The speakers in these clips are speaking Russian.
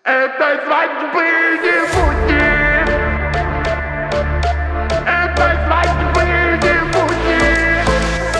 Этой свадьбы не будет. Этой свадьбы не будет.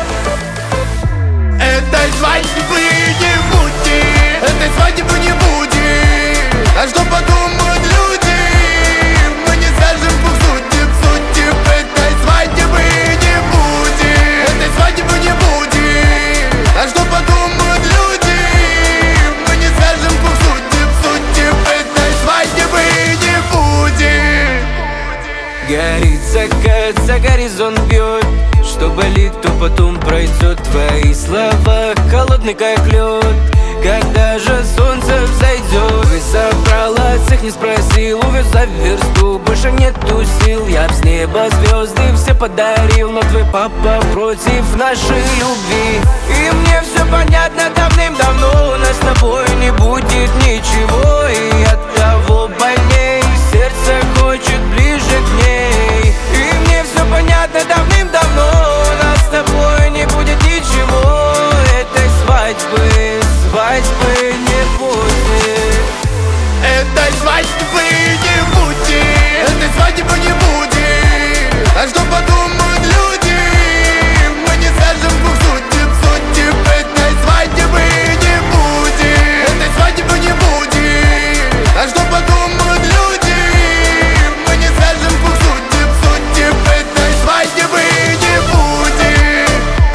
Этой свадьбы не будет. Этой свадьбы не будет. А что подумают люди? Мы не скажем двух судеб, судеб. Этой свадьбы не будет. Этой свадьбы не будет. А что подумают люди? Мы не скажем двух судеб, судеб. Этой свадьбы не будет. Горит закат, за горизонт бьет. Что болит, то потом пройдет. Твои слова холодный как лед. Когда же солнце взойдет? Ты собрала всех, не спросил. Увез за версту, больше нету сил. Я б с неба звезды все подарил, но твой папа против нашей любви. И мне все понятно давным-давно. У нас с тобой не будет ничего. И от того больней сердце хочет ближе к ней. И мне все понятно давным-давно. У нас с тобой не будет ничего. Этой свадьбы не будет. Этой свадьбы не будет. Этой свадьбы не будет. А что подумают люди? Мы не скажем двух судеб, судеб. Этой свадьбы не будет. Этой свадьбы не будет. А что подумают люди? Мы не скажем двух судеб, судеб. Этой свадьбы не будет.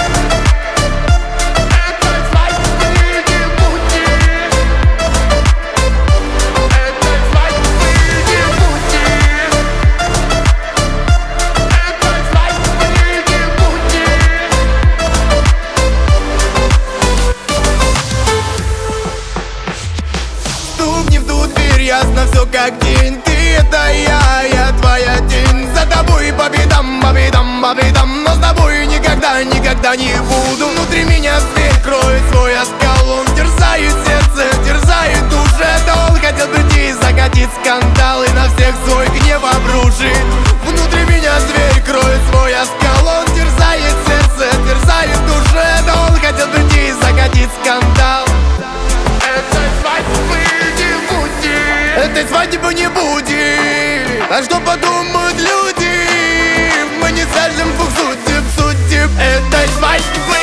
Этой свадьбы не будет. Этой свадьбы не будет. Этой свадьбы не будет. Стукни в ту дверь, ясно все как день. Ты это я твоя тень. За тобой по бедам, по бедам, по бедам. Но с тобой никогда, никогда не буду. Внутри меня зверь кроет свой оскал. Он терзает сердце, терзает душу. Это он хотел прийти и закатить скандал. И на всех свой гнев обрушит. Внутри меня зверь кроет свой оскал. Он терзает сердце, терзает душу. Это он хотел прийти и закатить скандал. Этой свадьбы не будет. Этой свадьбы не будет. А что подумают люди? Мы не скажем двух судеб, судеб. Этой свадьбы